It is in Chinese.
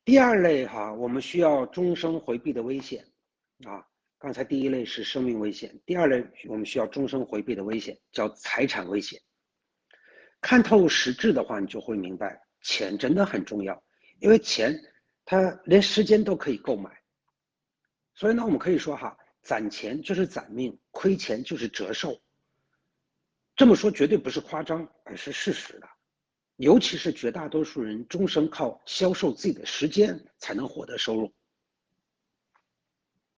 第二类我们需要终生回避的危险啊。刚才第一类是生命危险，第二类我们需要终生回避的危险，叫财产危险。看透实质的话，你就会明白，钱真的很重要，因为钱它连时间都可以购买。所以呢，我们可以说攒钱就是攒命，亏钱就是折寿。这么说绝对不是夸张，而是事实的。尤其是绝大多数人终生靠销售自己的时间才能获得收入。